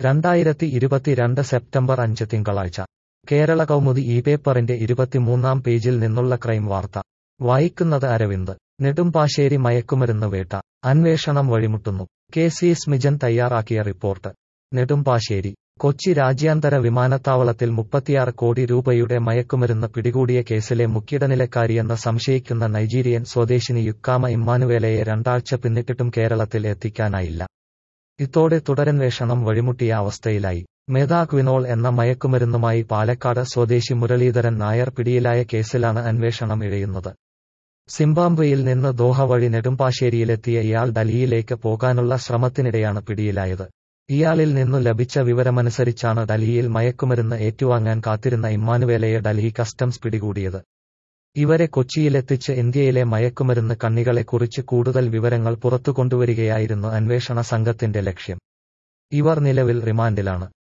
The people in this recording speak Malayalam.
2022 സെപ്റ്റംബർ 5 തിങ്കളാഴ്ച കേരള കൗമുദി ഈ പേപ്പറിന്റെ 23-ാം പേജിൽ നിന്നുള്ള ക്രൈം വാർത്ത വായിക്കുന്നത് അരവിന്ദ്. നെടുമ്പാശ്ശേരി മയക്കുമരുന്ന് വേട്ട അന്വേഷണം വഴിമുട്ടുന്നു. കെ.സി. സ്മിജൻ തയ്യാറാക്കിയ റിപ്പോർട്ട്. നെടുമ്പാശ്ശേരി കൊച്ചി രാജ്യാന്തര വിമാനത്താവളത്തിൽ 36 കോടി രൂപയുടെ മയക്കുമരുന്ന് പിടികൂടിയ കേസിലെ മുഖ്യടനിലക്കാരിയെന്ന് സംശയിക്കുന്ന നൈജീരിയൻ സ്വദേശിനി യുക്കാമ ഇമ്മാനുവേലയെ 2 ആഴ്ച പിന്നിട്ടിട്ടും കേരളത്തിൽ എത്തിക്കാനായില്ല. ഇതോടെ തുടരന്വേഷണം വഴിമുട്ടിയ അവസ്ഥയിലായി. മെഥാക്വിനോൾ എന്ന മയക്കുമരുന്നുമായി പാലക്കാട് സ്വദേശി മുരളീധരൻ നായർ പിടിയിലായ കേസിലാണ് അന്വേഷണം ഇഴയുന്നത്. സിംബാബ്വേയിൽ നിന്ന് ദോഹ വഴി നെടുമ്പാശ്ശേരിയിലെത്തിയ ഇയാൾ ഡൽഹിയിലേക്ക് പോകാനുള്ള ശ്രമത്തിനിടെയാണ് പിടിയിലായത്. ഇയാളിൽ നിന്നു ലഭിച്ച വിവരമനുസരിച്ചാണ് ഡൽഹിയിൽ മയക്കുമരുന്ന് ഏറ്റുവാങ്ങാൻ കാത്തിരുന്ന ഇമ്മാനുവേലയെ ഡൽഹി കസ്റ്റംസ് പിടികൂടിയത്. ഇവരെ കൊച്ചിയിലെത്തിച്ച് ഇന്ത്യയിലെ മയക്കുമരുന്ന് കണ്ണികളെക്കുറിച്ച് കൂടുതൽ വിവരങ്ങൾ പുറത്തുകൊണ്ടുവരികയായിരുന്നു അന്വേഷണ സംഘത്തിന്റെ ലക്ഷ്യം. ഇവർ നിലവിൽ റിമാൻഡിലാണ്.